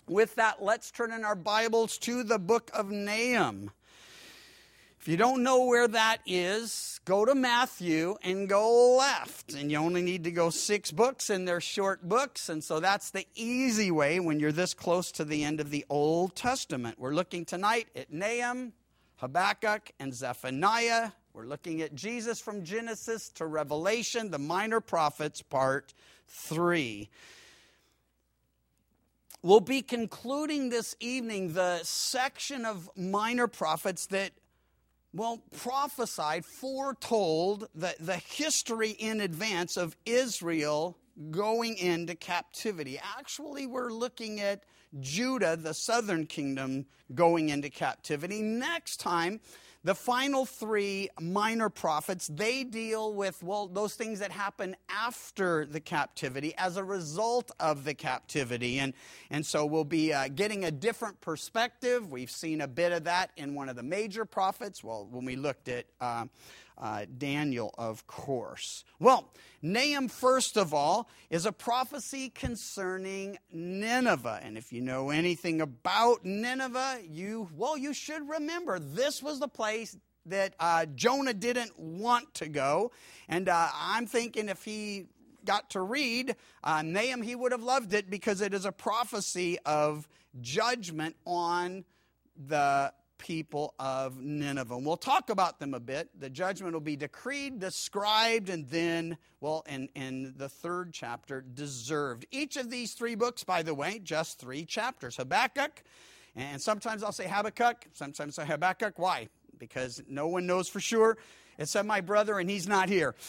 With that, let's turn in our Bibles to the book of Nahum. If you don't know where that is, go to Matthew and go left. And you only need to go 6 books, and they're short books. And so that's the easy way when you're this close to the end of the Old Testament. We're looking tonight at Nahum, Habakkuk, and Zephaniah. We're looking at Jesus from Genesis to Revelation, the Minor Prophets, part 3. We'll be concluding this evening the section of Minor Prophets that, prophesied, foretold the history in advance of Israel going into captivity. Actually, we're looking at Judah, the southern kingdom, going into captivity. Next time, the final 3 minor prophets, they deal with, those things that happen after the captivity as a result of the captivity. And so we'll be getting a different perspective. We've seen a bit of that in one of the major prophets, when we looked at Daniel, of course. Nahum, first of all, is a prophecy concerning Nineveh. And if you know anything about Nineveh, you should remember this was the place that Jonah didn't want to go. And I'm thinking if he got to read Nahum, he would have loved it because it is a prophecy of judgment on the people of Nineveh. And we'll talk about them a bit. The judgment will be decreed, described, and then, in the 3rd chapter, deserved. Each of these 3 books, by the way, just 3 chapters. Habakkuk, and sometimes I'll say Habakkuk, sometimes I say Habakkuk. Why? Because no one knows for sure, except my brother, and he's not here.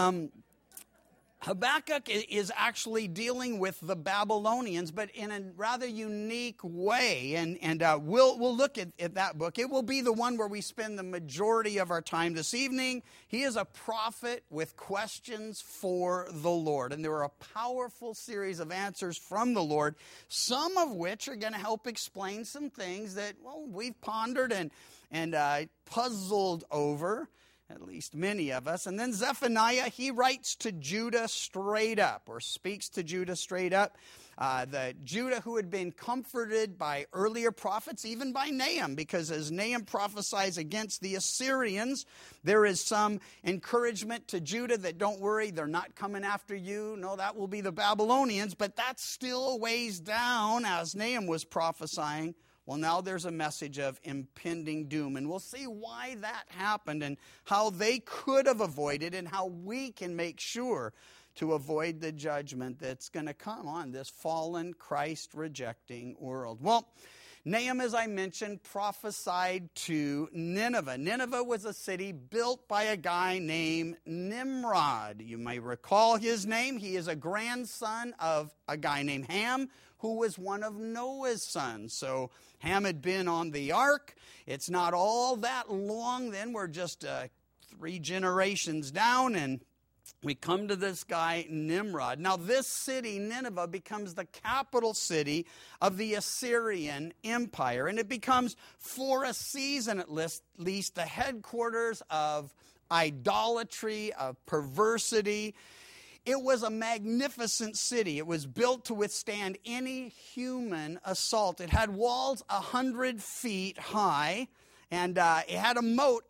Habakkuk is actually dealing with the Babylonians, but in a rather unique way. And we'll look at that book. It will be the one where we spend the majority of our time this evening. He is a prophet with questions for the Lord. And there are a powerful series of answers from the Lord, some of which are going to help explain some things that, we've pondered and puzzled over. At least many of us. And then Zephaniah, he writes to Judah straight up, or speaks to Judah straight up. The Judah who had been comforted by earlier prophets, even by Nahum, because as Nahum prophesies against the Assyrians, there is some encouragement to Judah that don't worry, they're not coming after you. No, that will be the Babylonians, but that's still a ways down as Nahum was prophesying. Now there's a message of impending doom, and we'll see why that happened and how they could have avoided and how we can make sure to avoid the judgment that's going to come on this fallen, Christ-rejecting world. Nahum, as I mentioned, prophesied to Nineveh. Nineveh was a city built by a guy named Nimrod. You may recall his name. He is a grandson of a guy named Ham, who was one of Noah's sons. So Ham had been on the ark. It's not all that long then. We're just 3 generations down, and we come to this guy, Nimrod. Now, this city, Nineveh, becomes the capital city of the Assyrian Empire. And it becomes, for a season at least, the headquarters of idolatry, of perversity. It was a magnificent city. It was built to withstand any human assault. It had walls 100 feet high, and it had a moat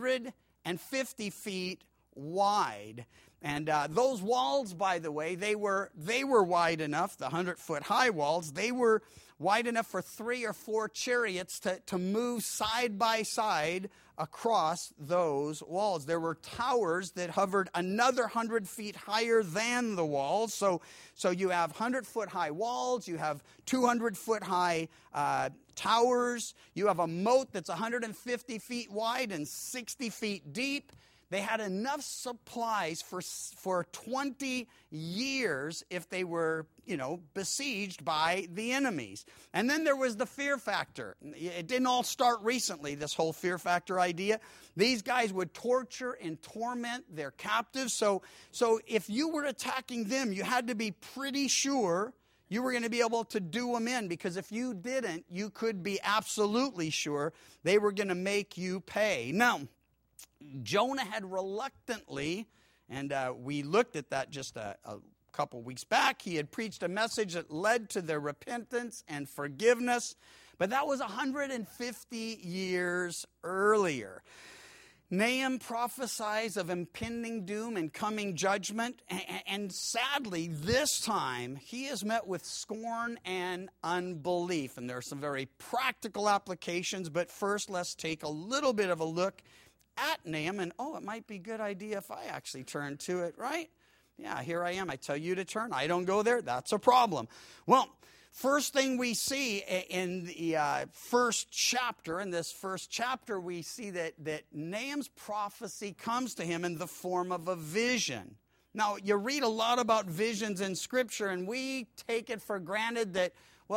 150 feet wide. And those walls, by the way, they were wide enough, the 100-foot high walls, they were wide enough for 3 or 4 chariots to move side by side across those walls. There were towers that hovered another 100 feet higher than the walls. So you have 100-foot high walls, you have 200-foot high towers, you have a moat that's 150 feet wide and 60 feet deep. They had enough supplies for 20 years if they were, besieged by the enemies. And then there was the fear factor. It didn't all start recently, this whole fear factor idea. These guys would torture and torment their captives. So if you were attacking them, you had to be pretty sure you were going to be able to do them in, because if you didn't, you could be absolutely sure they were going to make you pay. Now, Jonah had reluctantly, and we looked at that just a couple weeks back, he had preached a message that led to their repentance and forgiveness, but that was 150 years earlier. Nahum prophesies of impending doom and coming judgment, and sadly, this time, he is met with scorn and unbelief. And there are some very practical applications, but first, let's take a little bit of a look at Nahum, and it might be a good idea if I actually turn to it, right? Yeah, here I am. I tell you to turn. I don't go there. That's a problem. Well, first thing we see in the first chapter, we see that Nahum's prophecy comes to him in the form of a vision. Now, you read a lot about visions in Scripture, and we take it for granted that,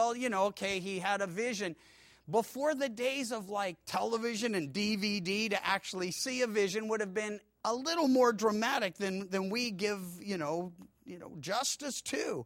he had a vision. Before the days of like television and DVD, to actually see a vision would have been a little more dramatic than we give, justice to.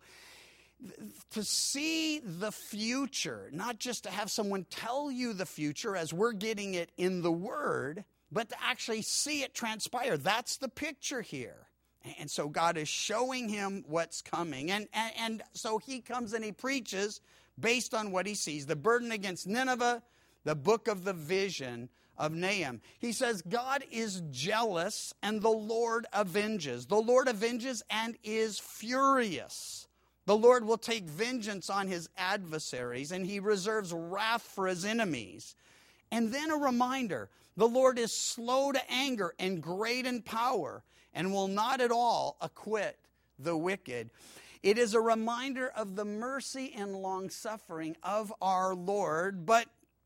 To see the future, not just to have someone tell you the future as we're getting it in the Word, but to actually see it transpire. That's the picture here. And so God is showing him what's coming. And so he comes and he preaches based on what he sees. The burden against Nineveh, the book of the vision of Nahum. He says, God is jealous and the Lord avenges. The Lord avenges and is furious. The Lord will take vengeance on his adversaries, and he reserves wrath for his enemies. And then a reminder, the Lord is slow to anger and great in power, and will not at all acquit the wicked. It is a reminder of the mercy and long-suffering of our Lord, but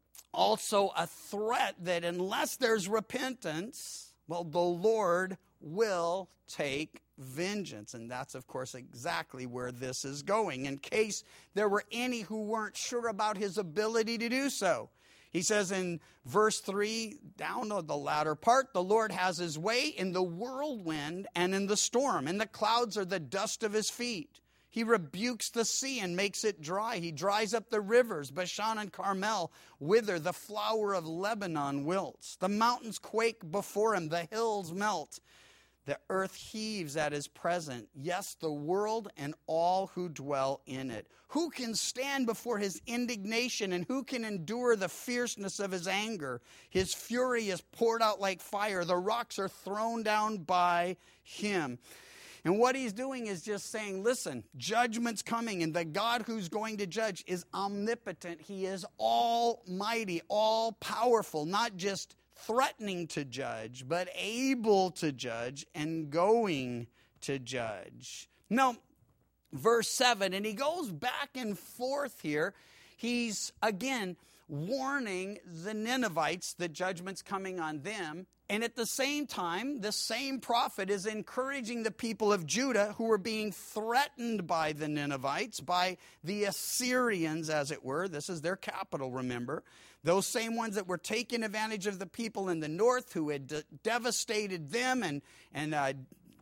also a threat that unless there's repentance, the Lord will take vengeance. And that's, of course, exactly where this is going, in case there were any who weren't sure about his ability to do so. He says in verse 3, down to the latter part, the Lord has his way in the whirlwind and in the storm, and the clouds are the dust of his feet. He rebukes the sea and makes it dry. He dries up the rivers. Bashan and Carmel wither. The flower of Lebanon wilts. The mountains quake before him. The hills melt. The earth heaves at his presence. Yes, the world and all who dwell in it. Who can stand before his indignation, and who can endure the fierceness of his anger? His fury is poured out like fire. The rocks are thrown down by him. And what he's doing is just saying, listen, judgment's coming, and the God who's going to judge is omnipotent. He is almighty, all-powerful, not just threatening to judge, but able to judge and going to judge. Now, verse 7, and he goes back and forth here. He's, again, warning the Ninevites that judgment's coming on them. And at the same time, the same prophet is encouraging the people of Judah who were being threatened by the Ninevites, by the Assyrians, as it were. This is their capital, remember. Those same ones that were taking advantage of the people in the north who had devastated them and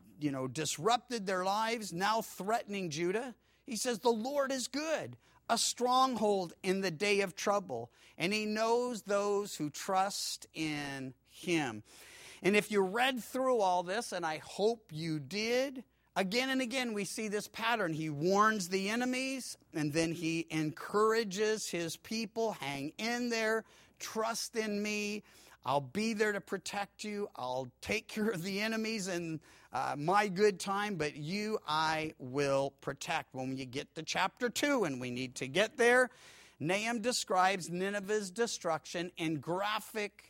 disrupted their lives, now threatening Judah. He says, the Lord is good, a stronghold in the day of trouble, and he knows those who trust in him. And if you read through all this, and I hope you did, again and again we see this pattern. He warns the enemies, and then he encourages his people, hang in there, trust in me. I'll be there to protect you. I'll take care of the enemies in my good time, but you I will protect. When you get to chapter 2, and we need to get there, Nahum describes Nineveh's destruction in graphic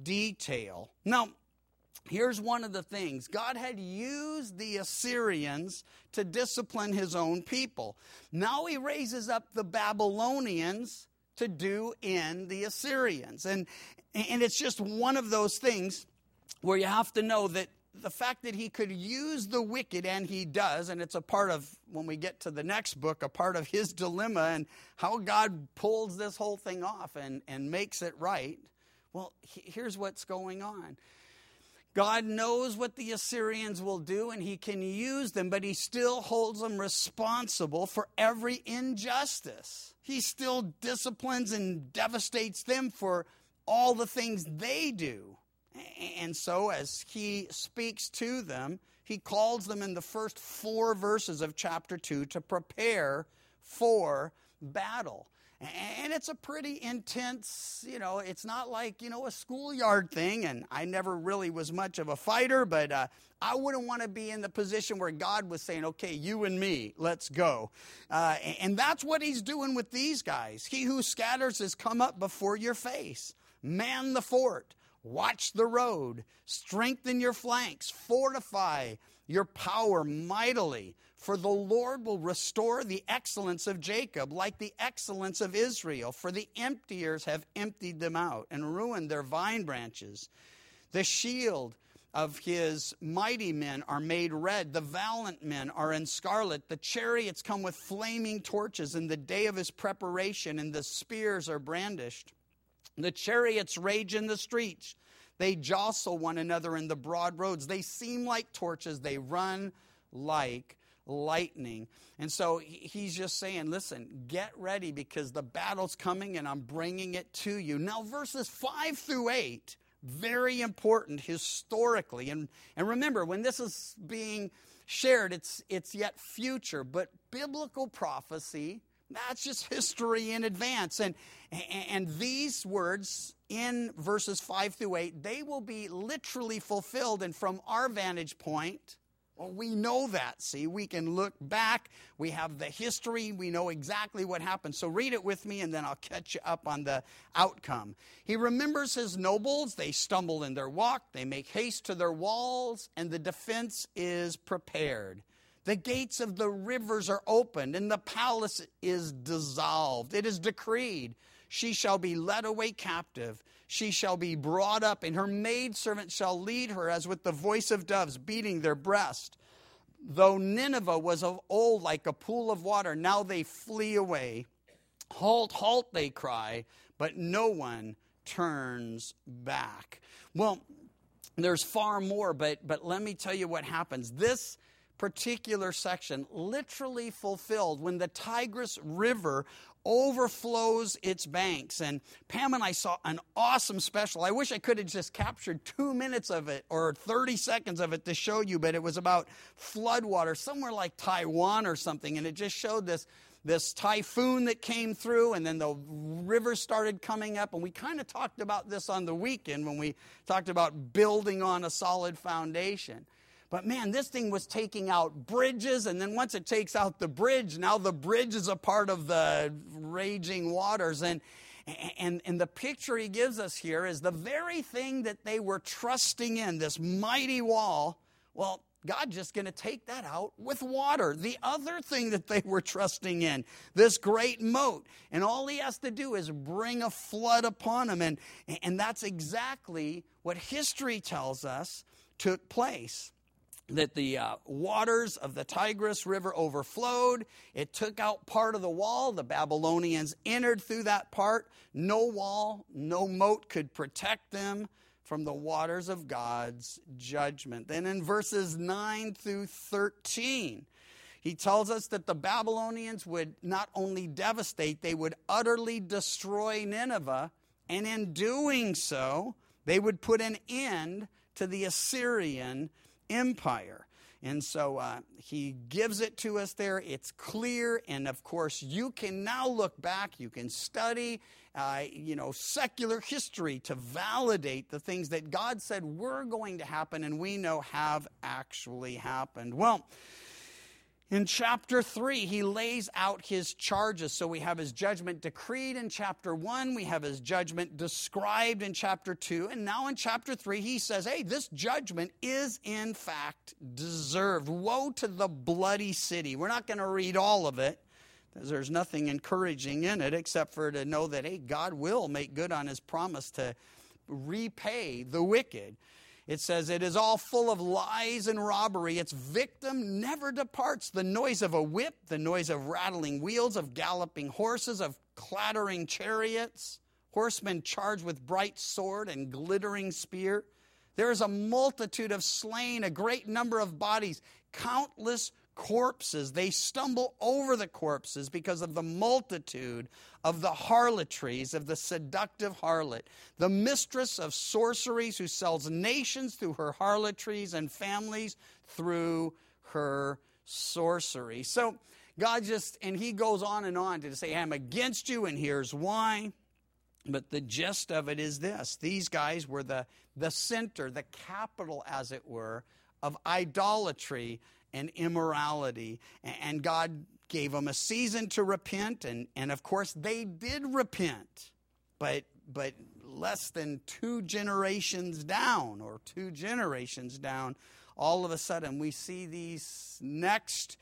detail. Now, here's one of the things. God had used the Assyrians to discipline his own people. Now he raises up the Babylonians to do in the Assyrians. And it's just one of those things where you have to know that the fact that he could use the wicked, and he does, and it's a part of, when we get to the next book, a part of his dilemma and how God pulls this whole thing off and makes it right. Well, here's what's going on. God knows what the Assyrians will do, and he can use them, but he still holds them responsible for every injustice. He still disciplines and devastates them for all the things they do. And so as he speaks to them, he calls them in the first 4 verses of chapter 2 to prepare for battle. And it's a pretty intense, it's not like, a schoolyard thing. And I never really was much of a fighter, but I wouldn't want to be in the position where God was saying, okay, you and me, let's go. And that's what he's doing with these guys. He who scatters has come up before your face. Man the fort. Watch the road. Strengthen your flanks. Fortify your power mightily. For the Lord will restore the excellence of Jacob like the excellence of Israel. For the emptiers have emptied them out and ruined their vine branches. The shield of his mighty men are made red. The valiant men are in scarlet. The chariots come with flaming torches in the day of his preparation, and the spears are brandished. The chariots rage in the streets. They jostle one another in the broad roads. They seem like torches. They run like lightning. And so he's just saying, listen, get ready because the battle's coming and I'm bringing it to you. Now, verses 5 through 8, very important historically. And remember, when this is being shared, it's yet future. But biblical prophecy, that's just history in advance. And these words in verses 5 through 8, they will be literally fulfilled. And from our vantage point, well, we know that, see. We can look back. We have the history. We know exactly what happened. So read it with me, and then I'll catch you up on the outcome. He remembers his nobles. They stumble in their walk. They make haste to their walls, and the defense is prepared. The gates of the rivers are opened, and the palace is dissolved. It is decreed, she shall be led away captive. She shall be brought up, and her maidservant shall lead her as with the voice of doves beating their breast. Though Nineveh was of old like a pool of water, now they flee away. Halt, halt, they cry, but no one turns back. Well, there's far more, but let me tell you what happens. This particular section literally fulfilled when the Tigris River overflows its banks. And Pam and I saw an awesome special. I wish I could have just captured 2 minutes of it or 30 seconds of it to show you, but it was about floodwater, somewhere like Taiwan or something, and it just showed this typhoon that came through, and then the river started coming up, and we kind of talked about this on the weekend when we talked about building on a solid foundation. But man, this thing was taking out bridges, and then once it takes out the bridge, now the bridge is a part of the raging waters. And the picture he gives us here is the very thing that they were trusting in, this mighty wall. Well, God's just going to take that out with water. The other thing that they were trusting in, this great moat. And all he has to do is bring a flood upon them. And that's exactly what history tells us took place. That the waters of the Tigris River overflowed. It took out part of the wall. The Babylonians entered through that part. No wall, no moat could protect them from the waters of God's judgment. Then in verses 9 through 13, he tells us that the Babylonians would not only devastate, they would utterly destroy Nineveh. And in doing so, they would put an end to the Assyrian Empire. And so he gives it to us there. It's clear. And of course, you can now look back. You can study, secular history to validate the things that God said were going to happen and we know have actually happened. Well, in chapter 3, he lays out his charges. So we have his judgment decreed in chapter 1. We have his judgment described in chapter 2. And now in chapter 3, he says, hey, this judgment is in fact deserved. Woe to the bloody city. We're not going to read all of it, because there's nothing encouraging in it except for to know that, hey, God will make good on his promise to repay the wicked. It says, it is all full of lies and robbery. Its victim never departs. The noise of a whip, the noise of rattling wheels, of galloping horses, of clattering chariots, horsemen charged with bright sword and glittering spear. There is a multitude of slain, a great number of bodies, countless corpses. They stumble over the corpses because of the multitude of the harlotries, of the seductive harlot, the mistress of sorceries who sells nations through her harlotries and families through her sorcery. So God and he goes on and on to say, I'm against you, and here's why. But the gist of it is this. These guys were the center, the capital, as it were, of idolatry and immorality. And God gave them a season to repent, and of course they did repent. But less than 2 generations down, all of a sudden we see these next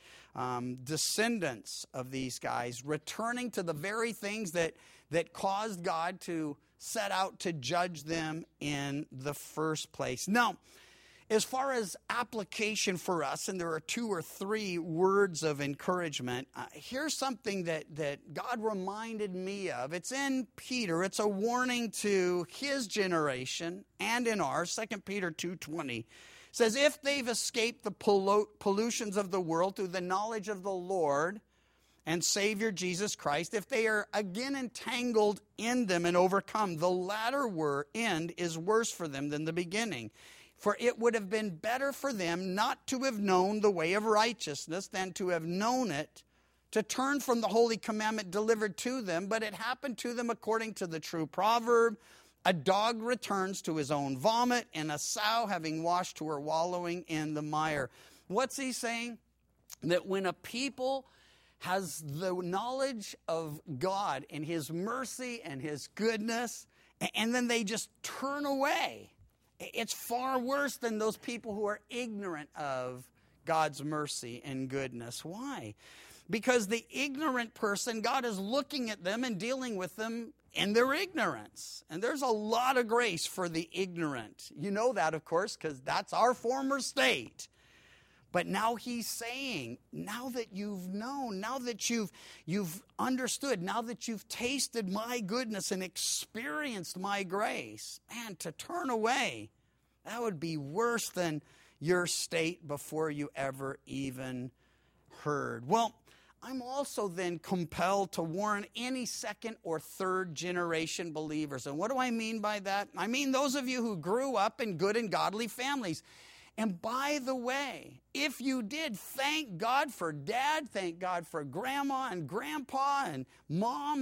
descendants of these guys returning to the very things that caused God to set out to judge them in the first place. Now, as far as application for us, and there are 2 or 3 words of encouragement, here's something that God reminded me of. It's in Peter. It's a warning to his generation and in ours. 2 Peter 2:20 says, if they've escaped the pollutions of the world through the knowledge of the Lord and Savior Jesus Christ, if they are again entangled in them and overcome, the latter end is worse for them than the beginning. For it would have been better for them not to have known the way of righteousness than to have known it, to turn from the holy commandment delivered to them. But it happened to them according to the true proverb, a dog returns to his own vomit, and a sow having washed to her wallowing in the mire. What's he saying? That when a people has the knowledge of God and his mercy and his goodness, and then they just turn away, it's far worse than those people who are ignorant of God's mercy and goodness. Why? Because the ignorant person, God is looking at them and dealing with them in their ignorance. And there's a lot of grace for the ignorant. You know that, of course, because that's our former state. But now he's saying, now that you've known, now that you've understood, now that you've tasted my goodness and experienced my grace, man, to turn away, that would be worse than your state before you ever even heard. Well, I'm also then compelled to warn any 2nd or 3rd generation believers. And what do I mean by that? I mean those of you who grew up in good and godly families. And by the way, if you did, thank God for dad, thank God for grandma and grandpa and mom,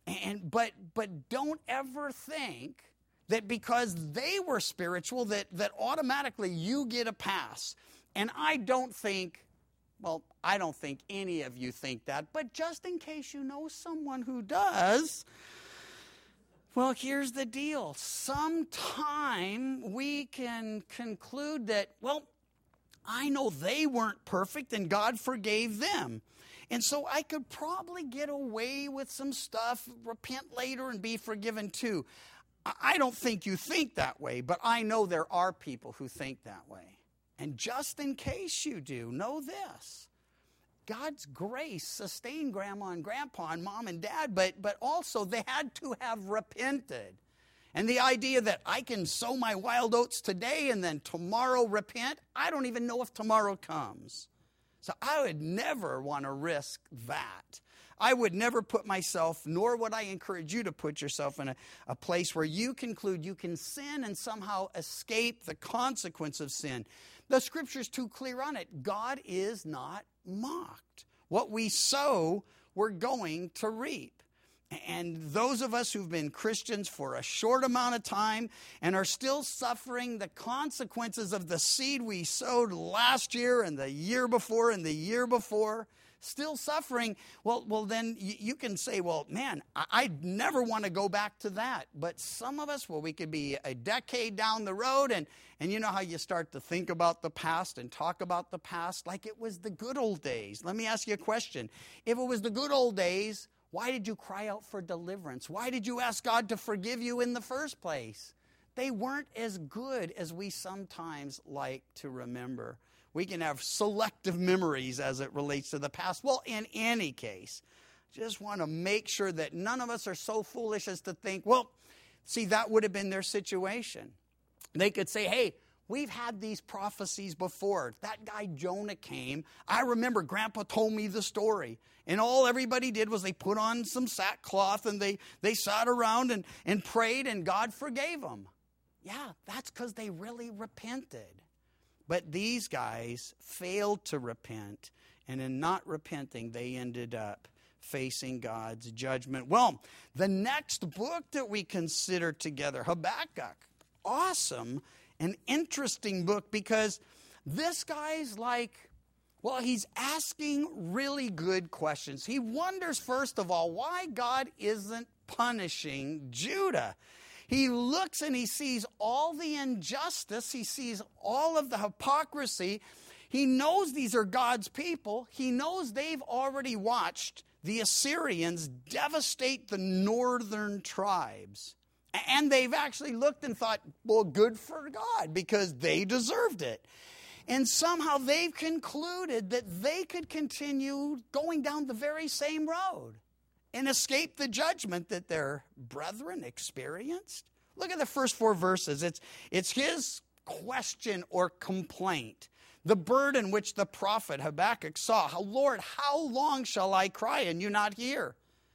but don't ever think that because they were spiritual that automatically you get a pass. And I don't think any of you think that, but just in case you know someone who does, well, here's the deal. Sometime we can conclude that, well, I know they weren't perfect and God forgave them. And so I could probably get away with some stuff, repent later and be forgiven too. I don't think you think that way, but I know there are people who think that way. And just in case you do, know this. God's grace sustained grandma and grandpa and mom and dad, but also they had to have repented. And the idea that I can sow my wild oats today and then tomorrow repent, I don't even know if tomorrow comes. So I would never want to risk that. I would never put myself, nor would I encourage you to put yourself in a place where you conclude you can sin and somehow escape the consequence of sin. The Scripture's too clear on it. God is not mocked. What we sow, we're going to reap. And those of us who've been Christians for a short amount of time and are still suffering the consequences of the seed we sowed last year and the year before and the year before, still suffering, well then you can say, well, man, I'd never want to go back to that. But some of us, well, we could be a decade down the road, and you know how you start to think about the past and talk about the past like it was the good old days. Let me ask you a question. If it was the good old days, why did you cry out for deliverance? Why did you ask God to forgive you in the first place? They weren't as good as we sometimes like to remember. We can have selective memories as it relates to the past. Well, in any case, just want to make sure that none of us are so foolish as to think, well, see, that would have been their situation. They could say, hey, We've had these prophecies before. That guy Jonah came. I remember Grandpa told me the story. And all everybody did was they put on some sackcloth and they sat around and prayed and God forgave them. Yeah, that's because they really repented. But these guys failed to repent. And in not repenting, they ended up facing God's judgment. Well, the next book that we consider together, Habakkuk, awesome, an interesting book because this guy's like, well, he's asking really good questions. He wonders, first of all, why God isn't punishing Judah. He looks and he sees all the injustice. He sees all of the hypocrisy. He knows these are God's people. He knows they've already watched the Assyrians devastate the northern tribes. And they've actually looked and thought, well, good for God, because they deserved it. And somehow they've concluded that they could continue going down the very same road and escape the judgment that their brethren experienced. Look at the first 4 verses. It's his question or complaint. The burden which the prophet Habakkuk saw. Lord, how long shall I cry and you not hear?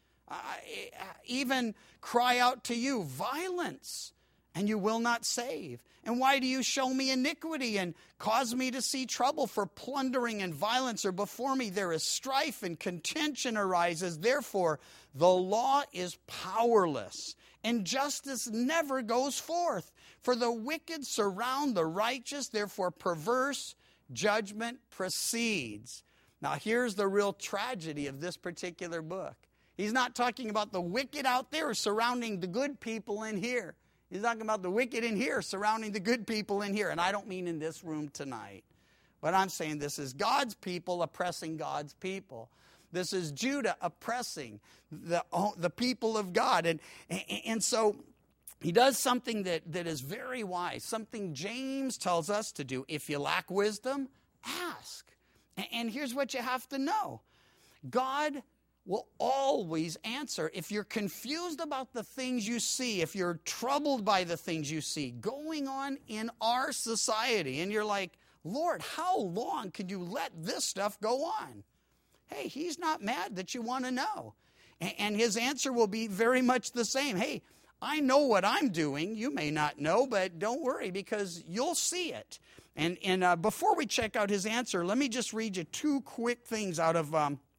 I even cry out to you, violence, and you will not save. And why do you show me iniquity and cause me to see trouble? For plundering and violence are before me. There is strife and contention arises. Therefore, the law is powerless, and justice never goes forth. For the wicked surround the righteous, therefore perverse judgment proceeds. Now, here's the real tragedy of this particular book. He's not talking about the wicked out there surrounding the good people in here. He's talking about the wicked in here surrounding the good people in here. And I don't mean in this room tonight. But I'm saying this is God's people oppressing God's people. This is Judah oppressing the people of God. And so he does something that is very wise. Something James tells us to do. If you lack wisdom, ask. And here's what you have to know. God will always answer. If you're confused about the things you see, if you're troubled by the things you see going on in our society, and you're like, Lord, how long can you let this stuff go on? Hey, he's not mad that you want to know. And his answer will be very much the same. Hey, I know what I'm doing. You may not know, but don't worry because you'll see it. And before we check out his answer, let me just read you 2 quick things out of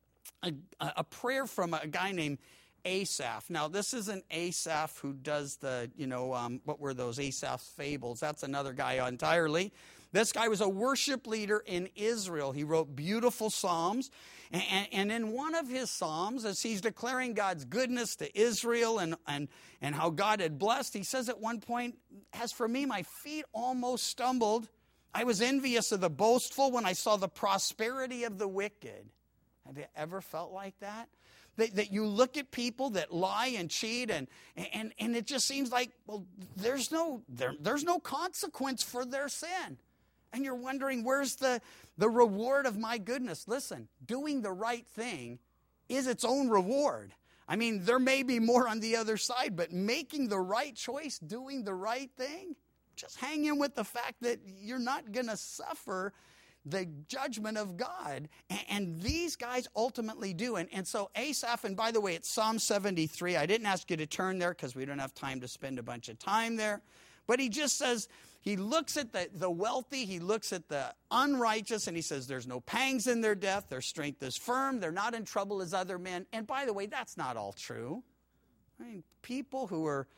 a prayer from a guy named Asaph. Now, this isn't Asaph who does the, what were those Asaph's fables? That's another guy entirely. This guy was a worship leader in Israel. He wrote beautiful psalms. And in one of his psalms, as he's declaring God's goodness to Israel and how God had blessed, he says at one point, as for me, my feet almost stumbled. I was envious of the boastful when I saw the prosperity of the wicked. Have you ever felt like that? That you look at people that lie and cheat and it just seems like, well, there's no consequence for their sin. And you're wondering, where's the reward of my goodness? Listen, doing the right thing is its own reward. I mean, there may be more on the other side, but making the right choice, doing the right thing, just hang in with the fact that you're not going to suffer the judgment of God. And these guys ultimately do. And so Asaph, and by the way, it's Psalm 73. I didn't ask you to turn there because we don't have time to spend a bunch of time there. But he just says, he looks at the wealthy, he looks at the unrighteous, and he says there's no pangs in their death, their strength is firm, they're not in trouble as other men. And by the way, that's not all true. I mean, people who are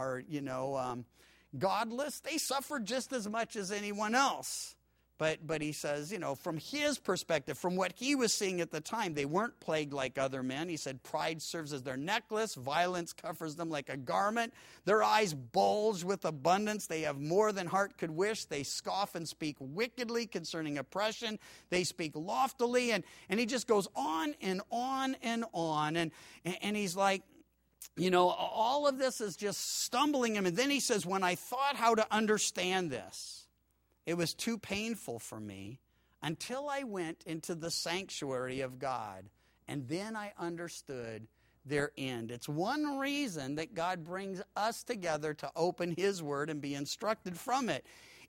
godless, they suffer just as much as anyone else. But he says, from his perspective, from what he was seeing at the time, they weren't plagued like other men. He said pride serves as their necklace. Violence covers them like a garment. Their eyes bulge with abundance. They have more than heart could wish. They scoff and speak wickedly concerning oppression. They speak loftily. And he just goes on and on and on. And he's like, all of this is just stumbling him. And then he says, when I thought how to understand this, it was too painful for me until I went into the sanctuary of God. And then I understood their end. It's one reason that God brings us together to open His Word and be instructed from it.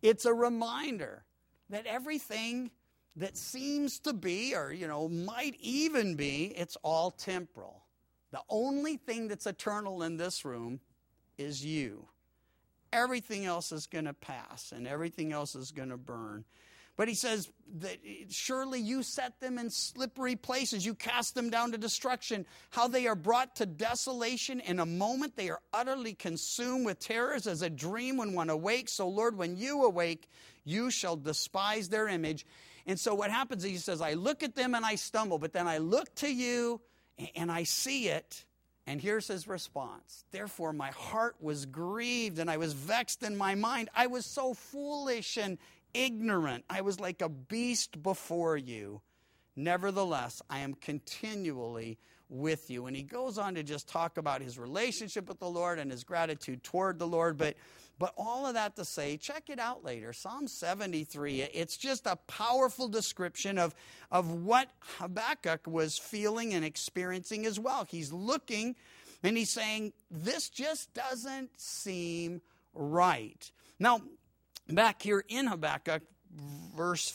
It's a reminder that everything that seems to be, or, might even be, it's all temporal. The only thing that's eternal in this room is you. Everything else is going to pass, and everything else is going to burn. But he says that surely you set them in slippery places. You cast them down to destruction. How they are brought to desolation in a moment. They are utterly consumed with terrors as a dream when one awakes. So Lord, when you awake, you shall despise their image. And so what happens is he says, I look at them and I stumble. But then I look to you and I see it. And here's his response. Therefore my heart was grieved and I was vexed in my mind. I was so foolish and ignorant. I was like a beast before you. Nevertheless, I am continually with you. And he goes on to just talk about his relationship with the Lord and his gratitude toward the Lord. But all of that to say, check it out later. Psalm 73, it's just a powerful description of what Habakkuk was feeling and experiencing as well. He's looking and he's saying, this just doesn't seem right. Now, back here in Habakkuk, verse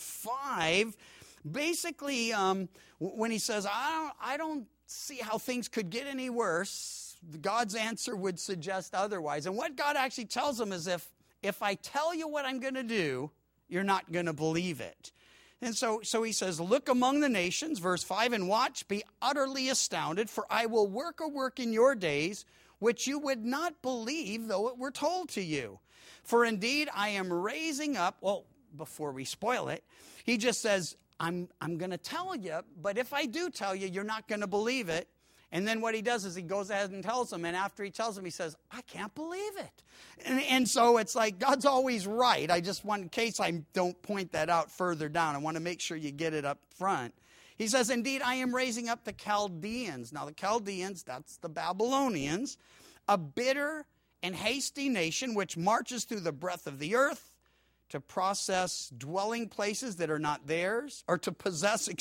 5, basically, when he says, I don't see how things could get any worse, God's answer would suggest otherwise. And what God actually tells him is if I tell you what I'm going to do, you're not going to believe it. And so he says, look among the nations, verse 5, and watch, be utterly astounded, for I will work a work in your days, which you would not believe, though it were told to you. For indeed, I am raising up, well, before we spoil it, he just says, I'm going to tell you, but if I do tell you, you're not going to believe it. And then what he does is he goes ahead and tells them, and after he tells them, he says, I can't believe it. And so it's like God's always right. I just want, in case I don't point that out further down, I want to make sure you get it up front. He says, indeed, I am raising up the Chaldeans. Now the Chaldeans, that's the Babylonians, a bitter and hasty nation which marches through the breadth of the earth to process dwelling places that are not theirs, or to possess,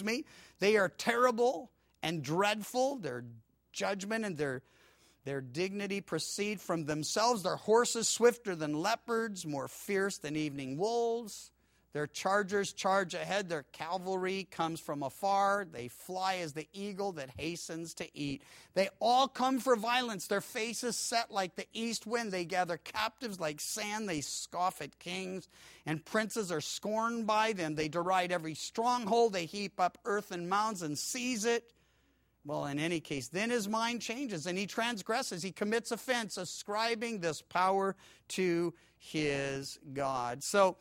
They are terrible and dreadful. Their judgment and their dignity proceed from themselves. Their horses swifter than leopards, more fierce than evening wolves. Their chargers charge ahead. Their cavalry comes from afar. They fly as the eagle that hastens to eat. They all come for violence. Their faces set like the east wind. They gather captives like sand. They scoff at kings, and princes are scorned by them. They deride every stronghold. They heap up earthen mounds and seize it. Well, in any case, then his mind changes and he transgresses. He commits offense, ascribing this power to his God. So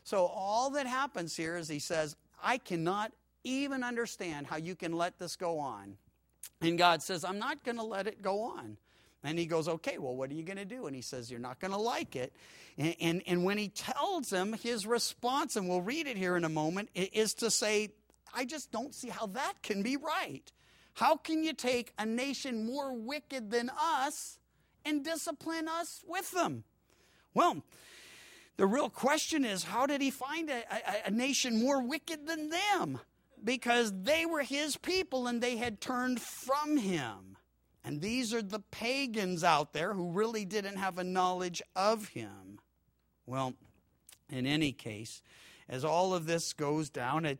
all that happens here is he says, I cannot even understand how you can let this go on. And God says, I'm not going to let it go on. And he goes, okay, well, what are you going to do? And he says, you're not going to like it. And when he tells them, his response, and we'll read it here in a moment, is to say, I just don't see how that can be right. How can you take a nation more wicked than us and discipline us with them? Well, the real question is, how did he find a nation more wicked than them? Because they were his people and they had turned from him. And these are the pagans out there who really didn't have a knowledge of him. Well, in any case, as all of this goes down,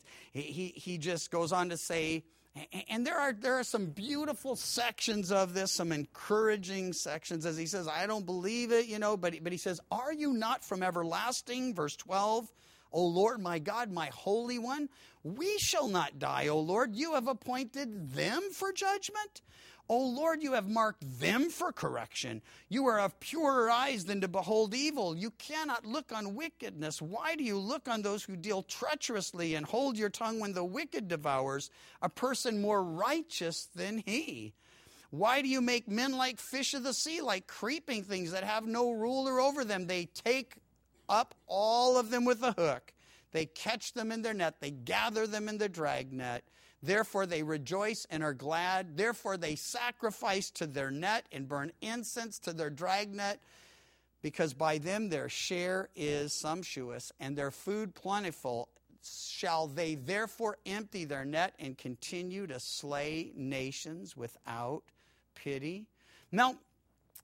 he just goes on to say, and there are some beautiful sections of this, some encouraging sections, as he says, I don't believe it, but he says, are you not from everlasting? Verse 12, O Lord, my God, my Holy One, we shall not die, O Lord. You have appointed them for judgment. O Lord, you have marked them for correction. You are of purer eyes than to behold evil. You cannot look on wickedness. Why do you look on those who deal treacherously and hold your tongue when the wicked devours a person more righteous than he? Why do you make men like fish of the sea, like creeping things that have no ruler over them? They take up all of them with a hook. They catch them in their net. They gather them in their drag net. Therefore they rejoice and are glad. Therefore they sacrifice to their net and burn incense to their dragnet, because by them their share is sumptuous and their food plentiful. Shall they therefore empty their net and continue to slay nations without pity? Now,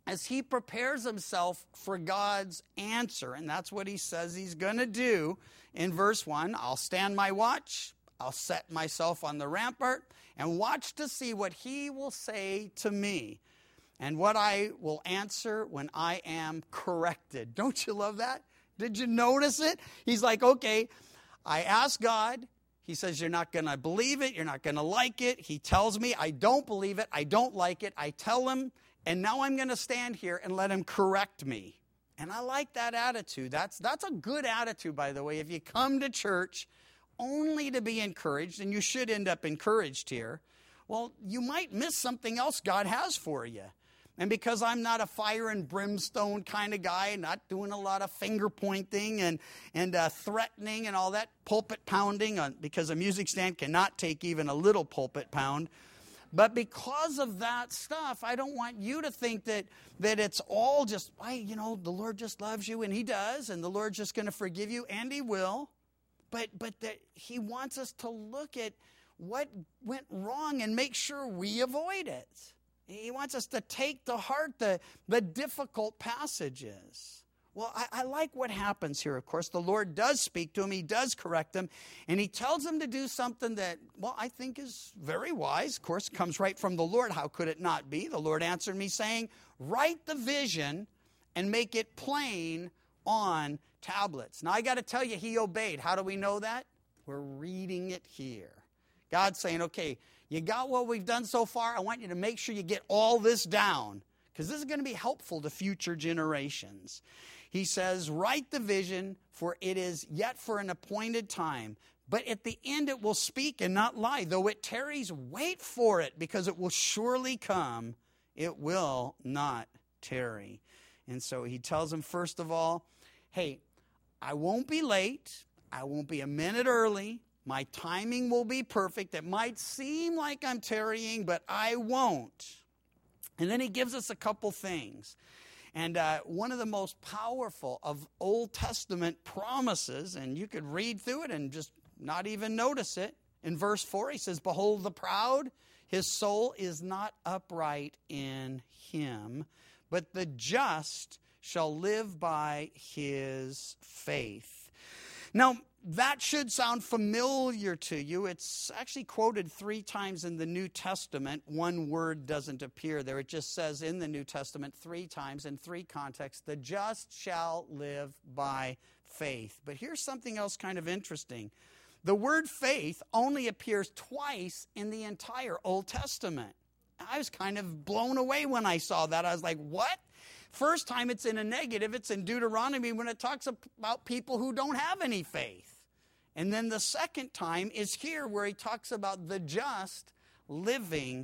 as he prepares himself for God's answer. And that's what he says he's going to do in verse 1. I'll stand my watch. I'll set myself on the rampart and watch to see what he will say to me and what I will answer when I am corrected. Don't you love that? Did you notice it? He's like, okay, I asked God. He says, you're not going to believe it. You're not going to like it. He tells me, I don't believe it. I don't like it. I tell him, and now I'm going to stand here and let him correct me. And I like that attitude. That's a good attitude, by the way. If you come to church only to be encouraged, and you should end up encouraged here, well, you might miss something else God has for you. And because I'm not a fire and brimstone kind of guy, not doing a lot of finger pointing and threatening and all that pulpit pounding, because a music stand cannot take even a little pulpit pound. But because of that stuff, I don't want you to think that it's all just, the Lord just loves you, and he does, and the Lord's just going to forgive you, and he will. But that he wants us to look at what went wrong and make sure we avoid it. He wants us to take to heart the difficult passages. Well, I like what happens here, of course. The Lord does speak to him. He does correct him. And he tells him to do something that, I think is very wise. Of course, it comes right from the Lord. How could it not be? The Lord answered me saying, write the vision and make it plain on tablets. Now, I got to tell you, he obeyed. How do we know that? We're reading it here. God's saying, okay, you got what we've done so far. I want you to make sure you get all this down, because this is going to be helpful to future generations. He says, write the vision, for it is yet for an appointed time. But at the end it will speak and not lie. Though it tarries, wait for it, because it will surely come. It will not tarry. And so he tells him, first of all, hey, I won't be late. I won't be a minute early. My timing will be perfect. It might seem like I'm tarrying, but I won't. And then he gives us a couple things. And one of the most powerful of Old Testament promises, and you could read through it and just not even notice it. In verse 4, he says, behold the proud, his soul is not upright in him, but the just shall live by his faith. Now, that should sound familiar to you. It's actually quoted 3 times in the New Testament. One word doesn't appear there. It just says in the New Testament 3 times in 3 contexts, the just shall live by faith. But here's something else kind of interesting. The word faith only appears twice in the entire Old Testament. I was kind of blown away when I saw that. I was like, what? First time it's in a negative. It's in Deuteronomy when it talks about people who don't have any faith. And then the second time is here where he talks about the just living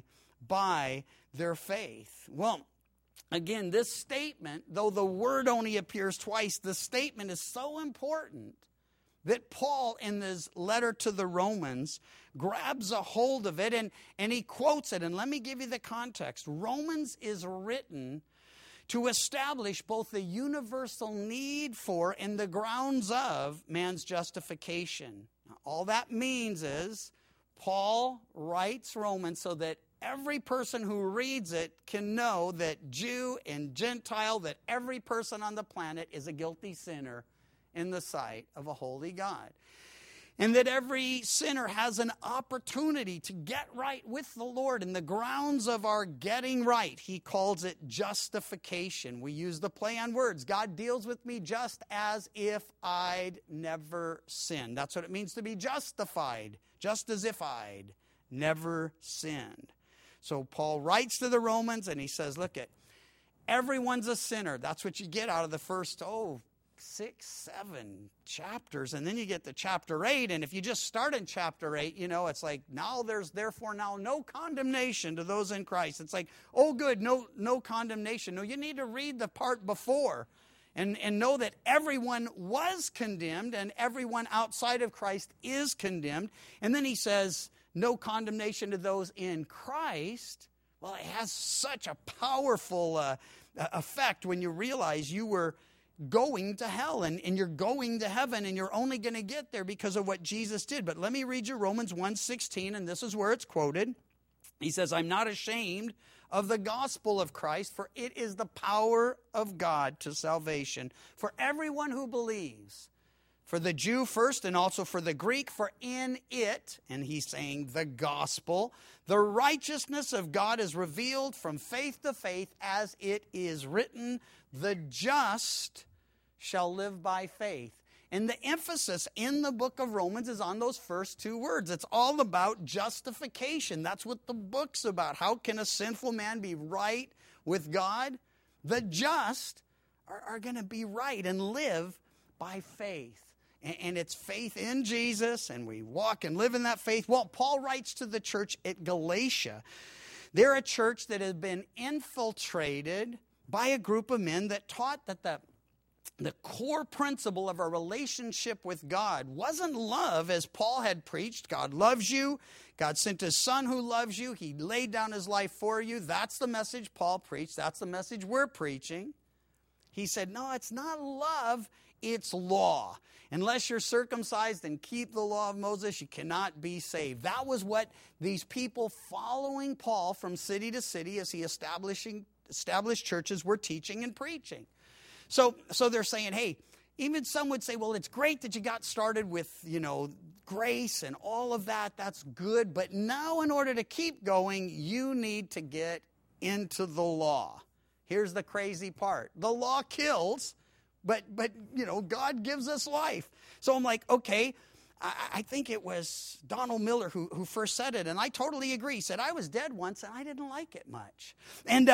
by their faith. Well, again, this statement, though the word only appears twice, the statement is so important that Paul, in his letter to the Romans, grabs a hold of it and he quotes it. And let me give you the context. Romans is written to establish both the universal need for and the grounds of man's justification. Now, all that means is Paul writes Romans so that every person who reads it can know that Jew and Gentile, that every person on the planet is a guilty sinner in the sight of a holy God. And that every sinner has an opportunity to get right with the Lord. And the grounds of our getting right, he calls it justification. We use the play on words. God deals with me just as if I'd never sinned. That's what it means to be justified, just as if I'd never sinned. So Paul writes to the Romans and he says, look, everyone's a sinner. That's what you get out of the first, 6, 7 chapters, and then you get to chapter 8, and if you just start in chapter 8, it's like, now there's therefore now no condemnation to those in Christ. It's like, good, no condemnation. No, you need to read the part before and know that everyone was condemned and everyone outside of Christ is condemned. And then he says, no condemnation to those in Christ. Well, it has such a powerful effect when you realize you were going to hell and you're going to heaven and you're only going to get there because of what Jesus did. But let me read you Romans 1:16, and this is where it's quoted. He says, I'm not ashamed of the gospel of Christ, for it is the power of God to salvation for everyone who believes. For the Jew first and also for the Greek, for in it, and he's saying the gospel, the righteousness of God is revealed from faith to faith, as it is written, the just shall live by faith. And the emphasis in the book of Romans is on those first two words. It's all about justification. That's what the book's about. How can a sinful man be right with God? The just are going to be right and live by faith. And it's faith in Jesus, and we walk and live in that faith. Well, Paul writes to the church at Galatia. They're a church that has been infiltrated by a group of men that taught that the core principle of a relationship with God wasn't love, as Paul had preached. God loves you. God sent his son who loves you. He laid down his life for you. That's the message Paul preached. That's the message we're preaching. He said, no, it's not love, it's law. Unless you're circumcised and keep the law of Moses, you cannot be saved. That was what these people following Paul from city to city as he established churches were teaching and preaching. So they're saying, hey, even some would say, well, it's great that you got started with, grace and all of that. That's good. But now in order to keep going, you need to get into the law. Here's the crazy part. The law kills, but God gives us life. So I'm like, okay, I think it was Donald Miller who first said it, and I totally agree. He said, I was dead once, and I didn't like it much. And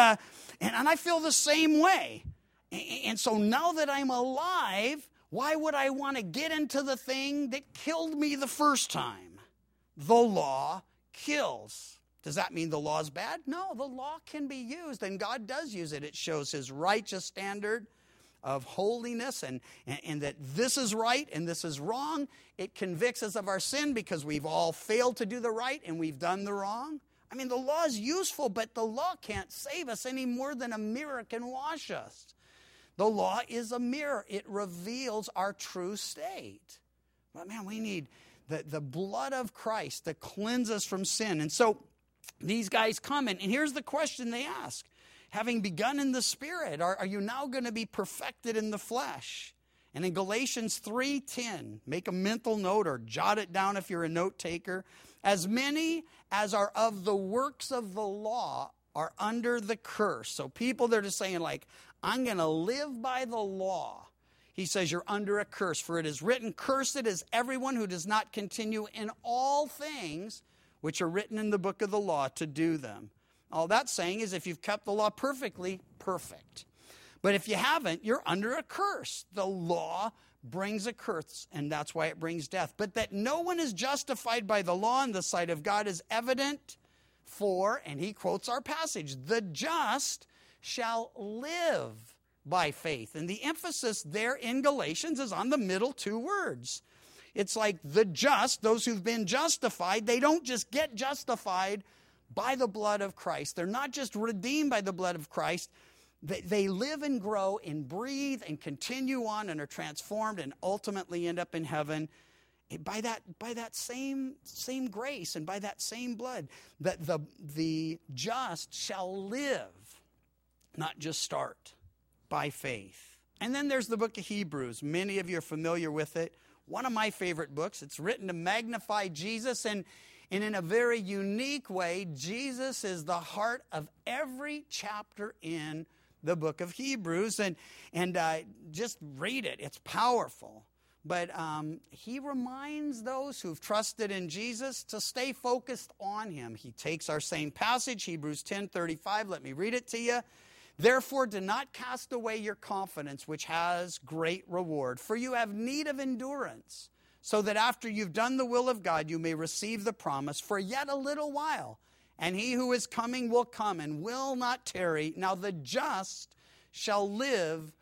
I feel the same way. And so now that I'm alive, why would I want to get into the thing that killed me the first time? The law kills. Does that mean the law is bad? No, the law can be used, and God does use it. It shows his righteous standard of holiness and that this is right and this is wrong. It convicts us of our sin because we've all failed to do the right and we've done the wrong. I mean, the law is useful, but the law can't save us any more than a mirror can wash us. The law is a mirror. It reveals our true state. But man, we need the blood of Christ to cleanse us from sin. And so these guys come in, and here's the question they ask. Having begun in the Spirit, are you now going to be perfected in the flesh? And in Galatians 3:10, make a mental note or jot it down if you're a note taker. As many as are of the works of the law are under the curse. So people, they're just saying like, I'm going to live by the law. He says you're under a curse. For it is written, cursed is everyone who does not continue in all things which are written in the book of the law to do them. All that's saying is if you've kept the law perfectly, perfect. But if you haven't, you're under a curse. The law brings a curse, and that's why it brings death. But that no one is justified by the law in the sight of God is evident for, and he quotes our passage, the just shall live by faith. And the emphasis there in Galatians is on the middle two words. It's like the just, those who've been justified, they don't just get justified by the blood of Christ. They're not just redeemed by the blood of Christ. They live and grow and breathe and continue on and are transformed and ultimately end up in heaven by that same grace and by that same blood. That the just shall live, not just start, by faith. And then there's the book of Hebrews. Many of you are familiar with it. One of my favorite books. It's written to magnify Jesus, and in a very unique way, Jesus is the heart of every chapter in the book of Hebrews. And just read it. It's powerful. But he reminds those who've trusted in Jesus to stay focused on him. He takes our same passage, Hebrews 10:35. Let me read it to you. Therefore, do not cast away your confidence, which has great reward. For you have need of endurance, so that after you've done the will of God, you may receive the promise. For yet a little while, and he who is coming will come and will not tarry. Now the just shall live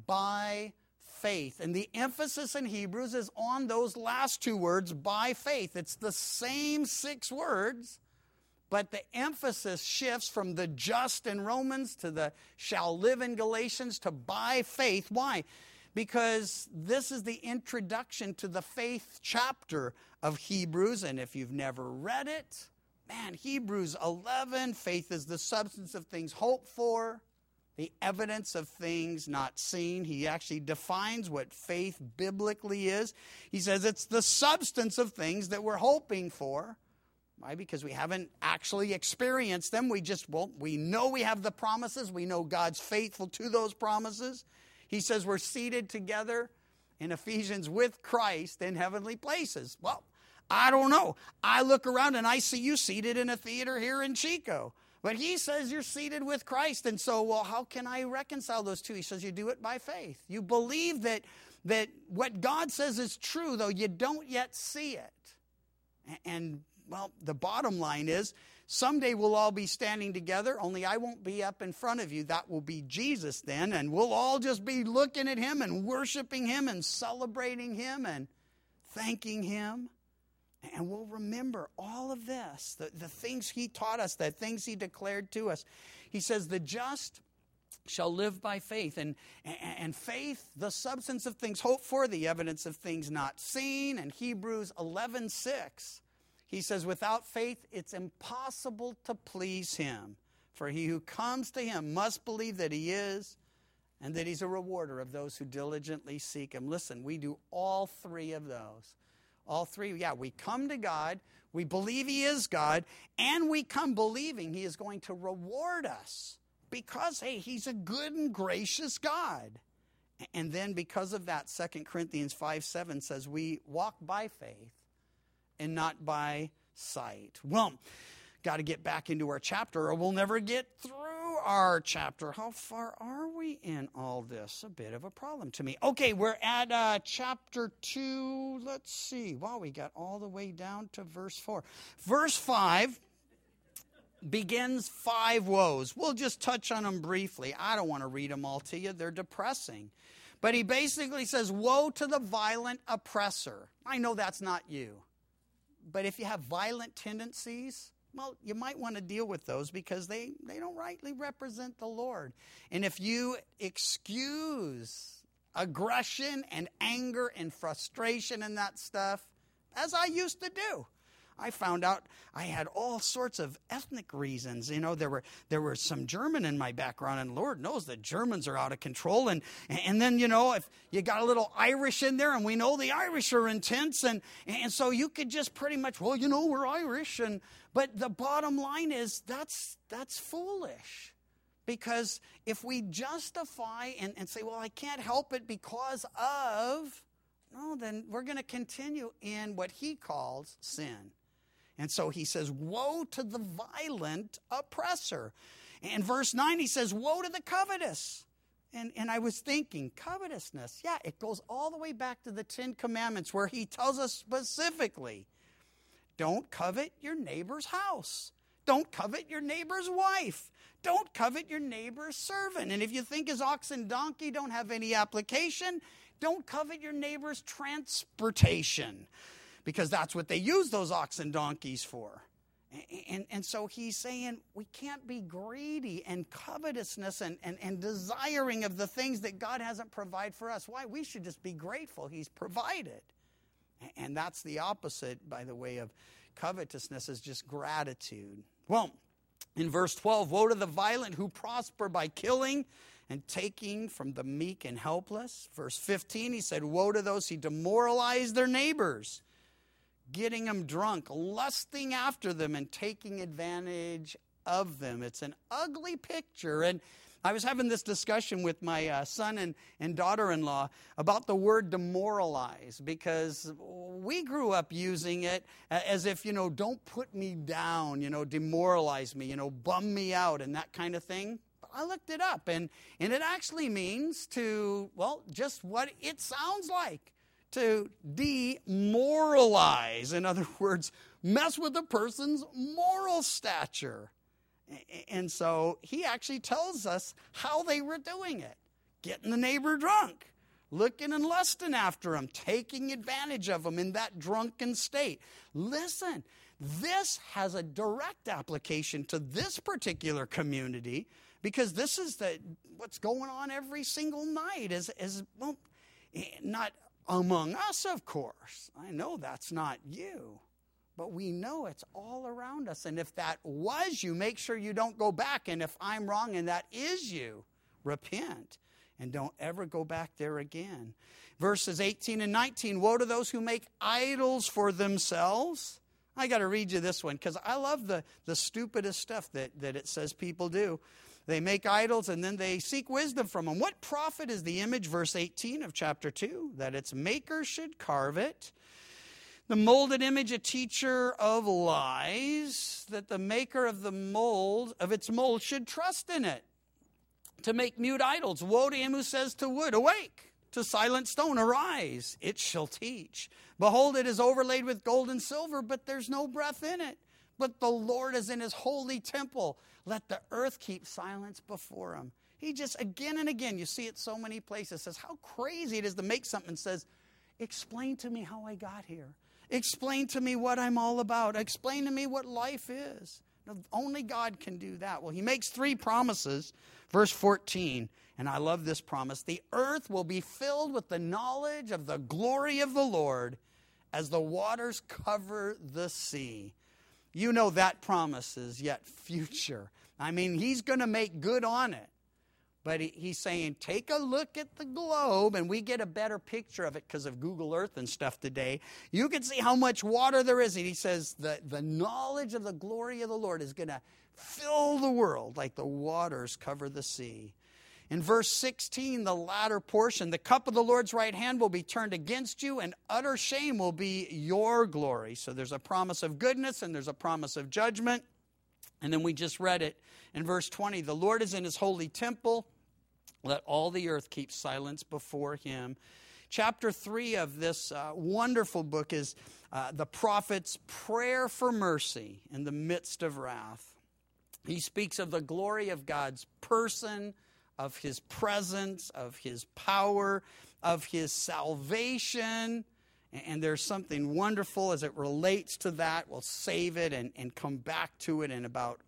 by faith. And the emphasis in Hebrews is on those last two words, by faith. It's the same 6 words, but the emphasis shifts from the just in Romans to the shall live in Galatians to by faith. Why? Because this is the introduction to the faith chapter of Hebrews. And if you've never read it, Man, Hebrews 11, faith is the substance of things hoped for, the evidence of things not seen. He actually defines what faith biblically is. He says it's the substance of things that we're hoping for. Why? Because we haven't actually experienced them. We know we have the promises. We know God's faithful to those promises. He says we're seated together in Ephesians with Christ in heavenly places. Well, I don't know. I look around and I see you seated in a theater here in Chico. But he says you're seated with Christ. And so, well, how can I reconcile those two? He says you do it by faith. You believe that what God says is true, though you don't yet see it. And, well, the bottom line is someday we'll all be standing together, only I won't be up in front of you. That will be Jesus then. And we'll all just be looking at him and worshiping him and celebrating him and thanking him. And we'll remember all of this, the things he taught us, the things he declared to us. He says, the just shall live by faith. And faith, the substance of things hoped for, the evidence of things not seen. And Hebrews 11:6, he says, without faith, it's impossible to please him. For he who comes to him must believe that he is, and that he's a rewarder of those who diligently seek him. Listen, we do all three of those. All three, yeah, we come to God, we believe he is God, and we come believing he is going to reward us because, hey, he's a good and gracious God. And then because of that, 2 Corinthians 5:7 says we walk by faith and not by sight. Well, got to get back into our chapter or we'll never get through our chapter. How far are we in all this? A bit of a problem to me. Okay, we're at chapter 2. Let's see. Wow, we got all the way down to verse 4. Verse 5 begins 5 woes. We'll just touch on them briefly. I don't want to read them all to you. They're depressing. But he basically says, woe to the violent oppressor. I know that's not you. But if you have violent tendencies, well, you might want to deal with those because they don't rightly represent the Lord. And if you excuse aggression and anger and frustration and that stuff, as I used to do, I found out I had all sorts of ethnic reasons. You know, there were some German in my background, and Lord knows the Germans are out of control. And then, you know, if you got a little Irish in there, and we know the Irish are intense, and so you could just pretty much, well, you know, we're Irish. But the bottom line is that's foolish. Because if we justify and say, well, I can't help it because of, no, then we're going to continue in what he calls sin. And so he says, woe to the violent oppressor. And verse 9, he says, woe to the covetous. And I was thinking, covetousness, yeah, it goes all the way back to the 10 Commandments where he tells us specifically, don't covet your neighbor's house. Don't covet your neighbor's wife. Don't covet your neighbor's servant. And if you think his ox and donkey don't have any application, don't covet your neighbor's transportation. Because that's what they use those ox and donkeys for. And so he's saying we can't be greedy and covetousness and desiring of the things that God hasn't provided for us. Why? We should just be grateful he's provided. And that's the opposite, by the way, of covetousness is just gratitude. Well, in verse 12, woe to the violent who prosper by killing and taking from the meek and helpless. Verse 15, he said, woe to those who demoralize their neighbors, getting them drunk, lusting after them, and taking advantage of them. It's an ugly picture. And I was having this discussion with my son and daughter-in-law about the word demoralize, because we grew up using it as if, you know, don't put me down, you know, demoralize me, you know, bum me out and that kind of thing. But I looked it up, and it actually means to, well, just what it sounds like. To demoralize. In other words, mess with a person's moral stature. And so he actually tells us how they were doing it. Getting the neighbor drunk, looking and lusting after him, taking advantage of him in that drunken state. Listen, this has a direct application to this particular community, because this is what's going on every single night. Is well, not among us, of course. I know that's not you. But we know it's all around us. And if that was you, make sure you don't go back. And if I'm wrong and that is you, repent. And don't ever go back there again. Verses 18 and 19, woe to those who make idols for themselves. I got to read you this one because I love the stupidest stuff that it says people do. They make idols and then they seek wisdom from them. What profit is the image, verse 18 of chapter 2, that its maker should carve it? The molded image, a teacher of lies, that the maker of its mold should trust in it. To make mute idols, woe to him who says to wood, awake, to silent stone, arise, it shall teach. Behold, it is overlaid with gold and silver, but there's no breath in it. But the Lord is in his holy temple. Let the earth keep silence before him. He just, again and again, you see it so many places, says how crazy it is to make something and says, explain to me how I got here. Explain to me what I'm all about. Explain to me what life is. Now, only God can do that. Well, he makes 3 promises. Verse 14, and I love this promise. The earth will be filled with the knowledge of the glory of the Lord as the waters cover the sea. You know that promise is yet future. I mean, he's going to make good on it. But he's saying, take a look at the globe, and we get a better picture of it because of Google Earth and stuff today. You can see how much water there is. And he says the knowledge of the glory of the Lord is going to fill the world like the waters cover the sea. In verse 16, the latter portion, the cup of the Lord's right hand will be turned against you, and utter shame will be your glory. So there's a promise of goodness, and there's a promise of judgment. And then we just read it in verse 20. The Lord is in his holy temple. Let all the earth keep silence before him. Chapter 3 of this wonderful book is the prophet's prayer for mercy in the midst of wrath. He speaks of the glory of God's person, of his presence, of his power, of his salvation. And there's something wonderful as it relates to that. We'll save it and come back to it in about,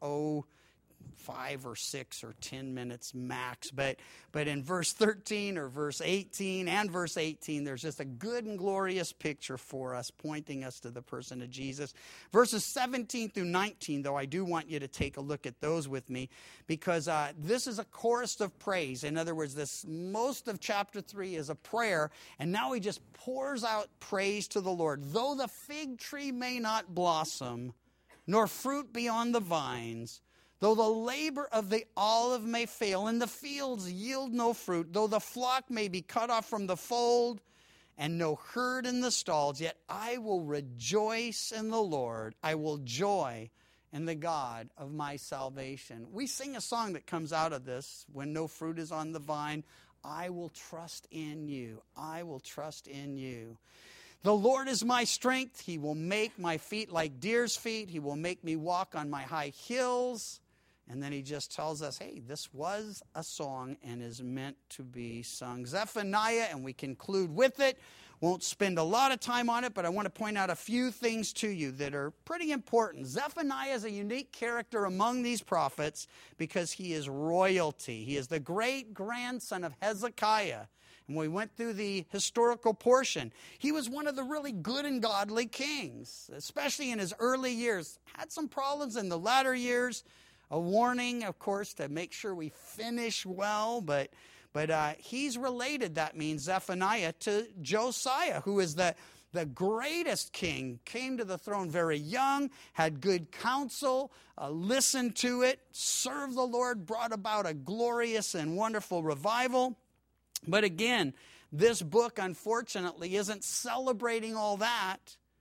5 or 6 or 10 minutes max. But in verse 13 or verse 18 and verse 18, there's just a good and glorious picture for us, pointing us to the person of Jesus. Verses 17 through 19, though, I do want you to take a look at those with me, because this is a chorus of praise. In other words, most of chapter 3 is a prayer, and now he just pours out praise to the Lord. Though the fig tree may not blossom, nor fruit be on the vines, though the labor of the olive may fail, and the fields yield no fruit, though the flock may be cut off from the fold, and no herd in the stalls, yet I will rejoice in the Lord. I will joy in the God of my salvation. We sing a song that comes out of this, when no fruit is on the vine. I will trust in you. I will trust in you. The Lord is my strength. He will make my feet like deer's feet. He will make me walk on my high hills. And then he just tells us, hey, this was a song and is meant to be sung. Zephaniah, and we conclude with it. Won't spend a lot of time on it, but I want to point out a few things to you that are pretty important. Zephaniah is a unique character among these prophets because he is royalty. He is the great-grandson of Hezekiah. And we went through the historical portion. He was one of the really good and godly kings, especially in his early years. Had some problems in the latter years. A warning, of course, to make sure we finish well, but he's related, that means Zephaniah, to Josiah, who is the greatest king, came to the throne very young, had good counsel, listened to it, served the Lord, brought about a glorious and wonderful revival. But again, this book, unfortunately, isn't celebrating all that.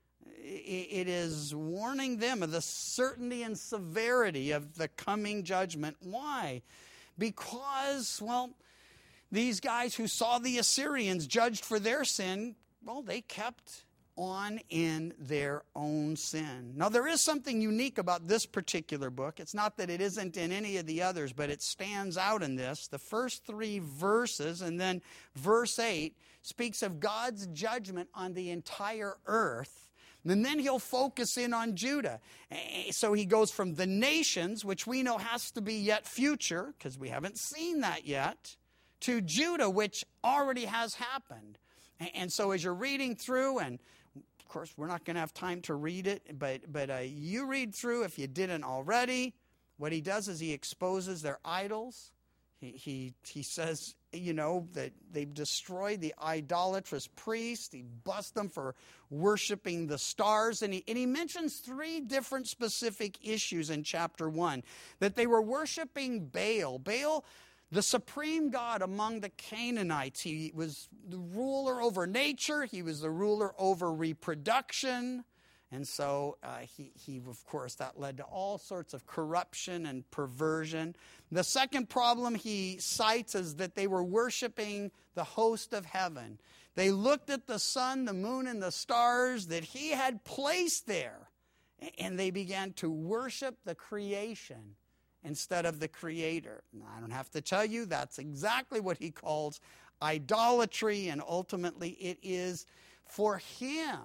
It is warning them of the certainty and severity of the coming judgment. Why? Because, these guys who saw the Assyrians judged for their sin, they kept on in their own sin. Now, there is something unique about this particular book. It's not that it isn't in any of the others, but it stands out in this. The first 3 verses, and then verse 8, speaks of God's judgment on the entire earth. And then he'll focus in on Judah. So he goes from the nations, which we know has to be yet future, because we haven't seen that yet, to Judah, which already has happened. And so as you're reading through, and course, we're not going to have time to read it, but you read through if you didn't already. What he does is he exposes their idols. He says, that they've destroyed the idolatrous priest. He busts them for worshiping the stars. And he mentions 3 different specific issues in chapter 1. That they were worshiping Baal. Baal, the supreme god among the Canaanites. He was the ruler over nature. He was the ruler over reproduction. And so he, of course, that led to all sorts of corruption and perversion. The second problem he cites is that they were worshiping the host of heaven. They looked at the sun, the moon, and the stars that he had placed there, and they began to worship the creation instead of the Creator. And I don't have to tell you, that's exactly what he calls idolatry, and ultimately it is for him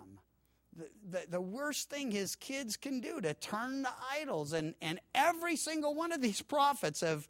the worst thing his kids can do, to turn to idols. And every single one of these prophets have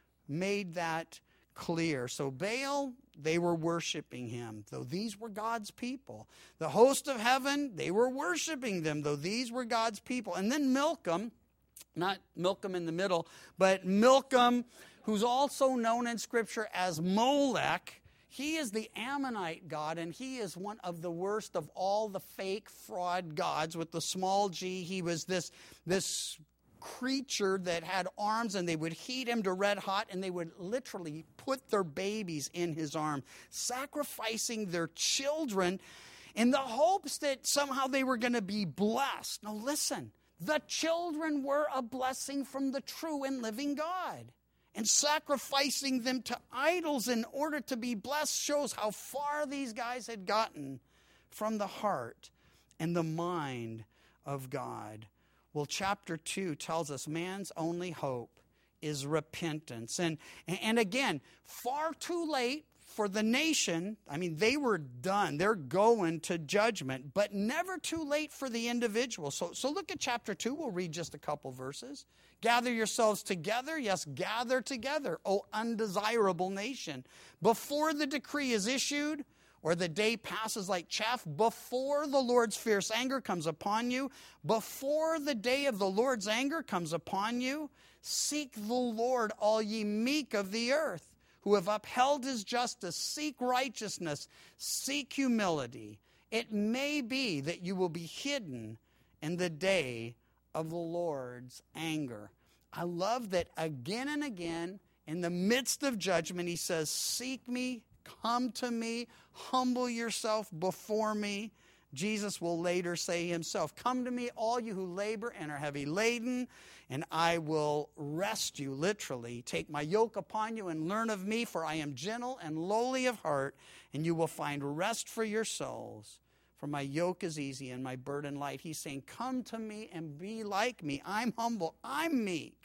made that clear. So Baal, they were worshiping him, though these were God's people. The host of heaven, they were worshiping them, though these were God's people. And then Milcom, not Milcom in the middle, but Milcom, who's also known in Scripture as Molech. He is the Ammonite god, and he is one of the worst of all the fake fraud gods with the small g. He was this creature that had arms, and they would heat him to red hot, and they would literally put their babies in his arm, sacrificing their children in the hopes that somehow they were going to be blessed. Now listen, the children were a blessing from the true and living God. And sacrificing them to idols in order to be blessed shows how far these guys had gotten from the heart and the mind of God. Well, chapter 2 tells us man's only hope is repentance. And again, far too late for the nation. I mean, they were done. They're going to judgment, but never too late for the individual. So look at chapter 2. We'll read just a couple verses. Gather yourselves together. Yes, gather together, O undesirable nation. Before the decree is issued, or the day passes like chaff, before the Lord's fierce anger comes upon you, before the day of the Lord's anger comes upon you, seek the Lord, all ye meek of the earth, who have upheld his justice. Seek righteousness, seek humility. It may be that you will be hidden in the day of the Lord's anger. I love that again and again, in the midst of judgment, he says, seek me, come to me, humble yourself before me. Jesus will later say himself, come to me, all you who labor and are heavy laden, and I will rest you, literally. Take my yoke upon you and learn of me, for I am gentle and lowly of heart, and you will find rest for your souls. For my yoke is easy and my burden light. He's saying, come to me and be like me. I'm humble. I'm meek.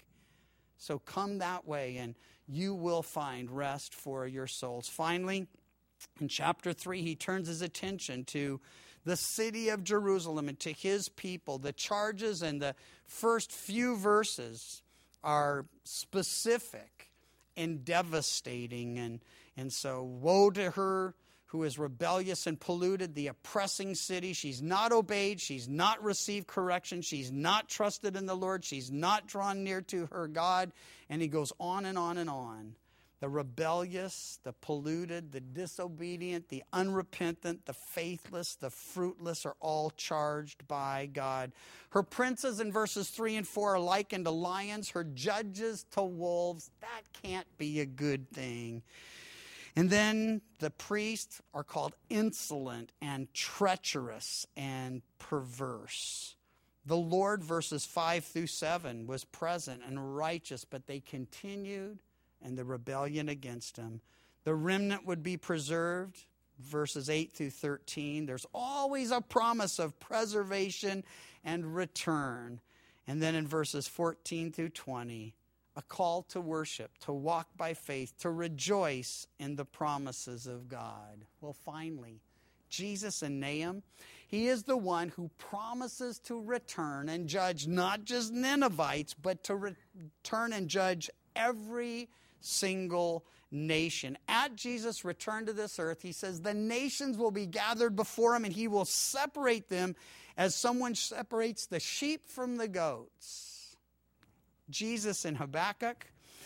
So come that way and you will find rest for your souls. Finally, in chapter 3, he turns his attention to the city of Jerusalem and to his people. The charges in the first few verses are specific and devastating. And so woe to her who is rebellious and polluted, the oppressing city. She's not obeyed. She's not received correction. She's not trusted in the Lord. She's not drawn near to her God. And he goes on and on and on. The rebellious, the polluted, the disobedient, the unrepentant, the faithless, the fruitless are all charged by God. Her princes in verses 3 and 4 are likened to lions. Her judges to wolves. That can't be a good thing. And then the priests are called insolent and treacherous and perverse. The Lord, verses 5 through 7, was present and righteous, but they continued in the rebellion against him. The remnant would be preserved, verses 8 through 13. There's always a promise of preservation and return. And then in verses 14 through 20, a call to worship, to walk by faith, to rejoice in the promises of God. Well, finally, Jesus in Nahum, he is the one who promises to return and judge not just Ninevites, but to return and judge every single nation. At Jesus' return to this earth, he says the nations will be gathered before him, and he will separate them as someone separates the sheep from the goats. Jesus in Habakkuk,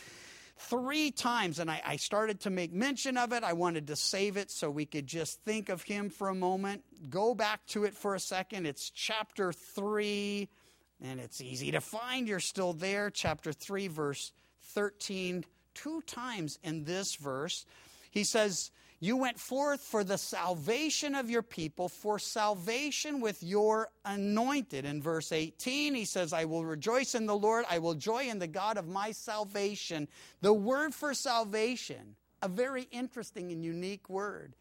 3 times, and I started to make mention of it. I wanted to save it so we could just think of him for a moment. Go back to it for a second. It's chapter 3, and it's easy to find. You're still there. Chapter 3, verse 13. 2 times in this verse, he says, you went forth for the salvation of your people, for salvation with your anointed. In verse 18, he says, I will rejoice in the Lord. I will joy in the God of my salvation. The word for salvation, a very interesting and unique word.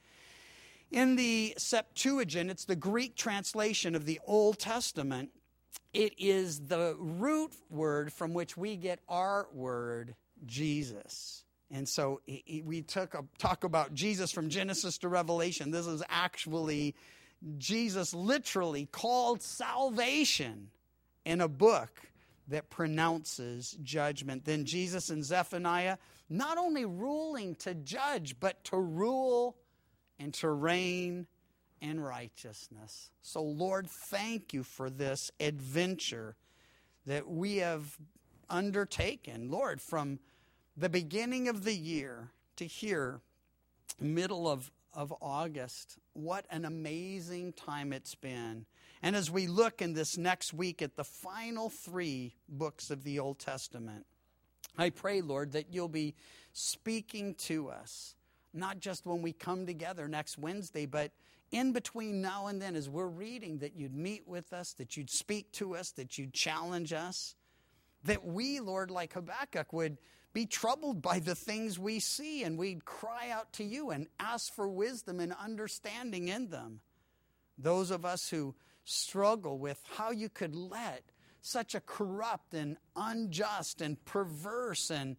In the Septuagint, it's the Greek translation of the Old Testament. It is the root word from which we get our word, Jesus. And so we talk about Jesus from Genesis to Revelation. This is actually Jesus literally called salvation in a book that pronounces judgment. Then Jesus in Zephaniah, not only ruling to judge, but to rule and to reign in righteousness. So Lord, thank you for this adventure that we have undertaken. Lord, from the beginning of the year to here, middle of August, what an amazing time it's been. And as we look in this next week at the final 3 books of the Old Testament, I pray, Lord, that you'll be speaking to us, not just when we come together next Wednesday, but in between now and then as we're reading, that you'd meet with us, that you'd speak to us, that you'd challenge us, that we, Lord, like Habakkuk, would be troubled by the things we see, and we'd cry out to you and ask for wisdom and understanding in them. Those of us who struggle with how you could let such a corrupt and unjust and perverse and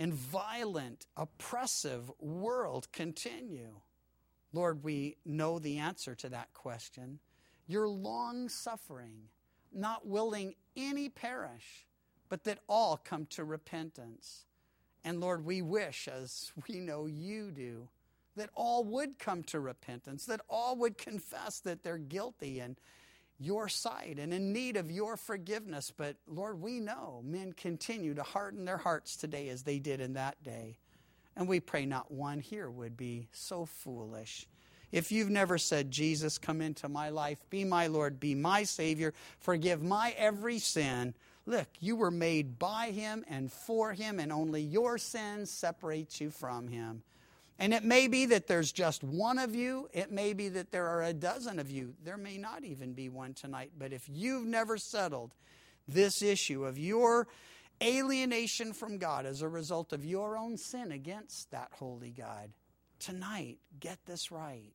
violent, oppressive world continue. Lord, we know the answer to that question. You're long-suffering, not willing any perish, but that all come to repentance. And Lord, we wish, as we know you do, that all would come to repentance, that all would confess that they're guilty in your sight and in need of your forgiveness. But Lord, we know men continue to harden their hearts today as they did in that day. And we pray not one here would be so foolish. If you've never said, Jesus, come into my life, be my Lord, be my Savior, forgive my every sin, look, you were made by him and for him, and only your sins separate you from him. And it may be that there's just one of you. It may be that there are a dozen of you. There may not even be one tonight. But if you've never settled this issue of your alienation from God as a result of your own sin against that holy God, tonight, get this right.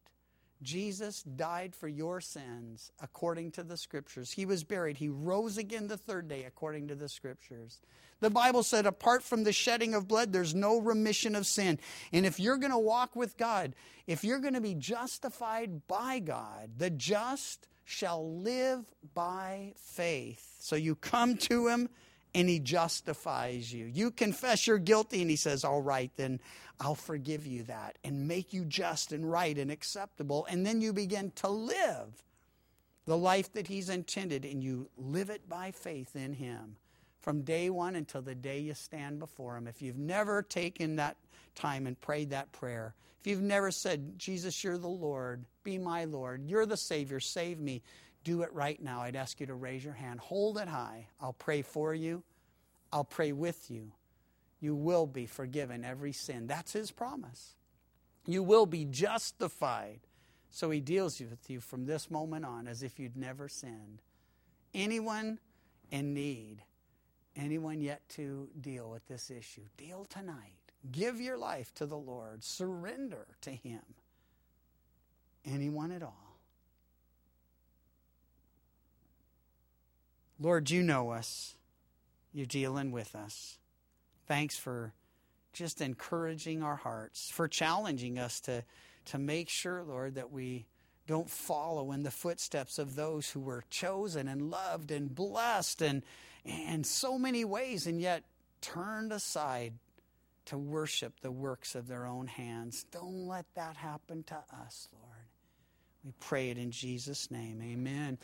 Jesus died for your sins according to the Scriptures. He was buried. He rose again the 3rd day according to the Scriptures. The Bible said apart from the shedding of blood, there's no remission of sin. And if you're going to walk with God, if you're going to be justified by God, the just shall live by faith. So you come to him and he justifies you. You confess you're guilty and he says, all right, then I'll forgive you that and make you just and right and acceptable. And then you begin to live the life that he's intended, and you live it by faith in him from day one until the day you stand before him. If you've never taken that time and prayed that prayer, if you've never said, Jesus, you're the Lord, be my Lord, you're the Savior, save me, do it right now. I'd ask you to raise your hand. Hold it high. I'll pray for you. I'll pray with you. You will be forgiven every sin. That's his promise. You will be justified. So he deals with you from this moment on as if you'd never sinned. Anyone in need, anyone yet to deal with this issue, deal tonight. Give your life to the Lord. Surrender to him. Anyone at all. Lord, you know us. You're dealing with us. Thanks for just encouraging our hearts, for challenging us to make sure, Lord, that we don't follow in the footsteps of those who were chosen and loved and blessed and in so many ways, and yet turned aside to worship the works of their own hands. Don't let that happen to us, Lord. We pray it in Jesus' name. Amen.